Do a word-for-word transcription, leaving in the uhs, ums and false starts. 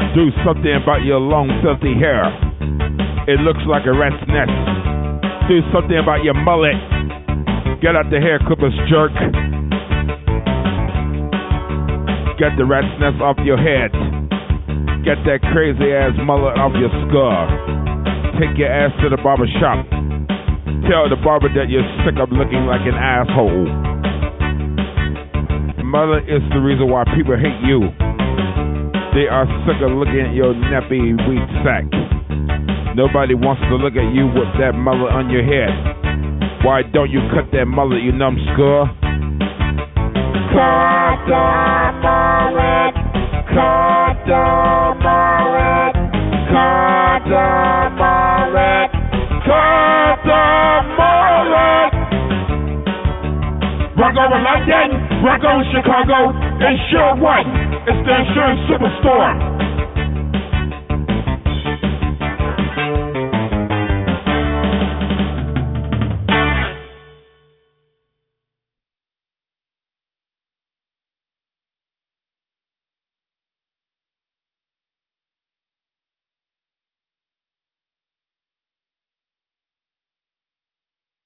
Do something about your long, filthy hair. It looks like a rat's nest. Do something about your mullet. Get out the hair clippers, jerk. Get the rat's nest off your head. Get that crazy ass mullet off your skull. Take your ass to the barber shop. Tell the barber that you're sick of looking like an asshole. Mullet is the reason why people hate you. They are sick of looking at your nappy wheat sack. Nobody wants to look at you with that mullet on your head. Why don't you cut that mullet, you numbskull? Cut the mullet. Cut the mullet. Cut the mullet. Cut the mullet. Rock over London, rock over Chicago, Insure One. It's the insurance superstore.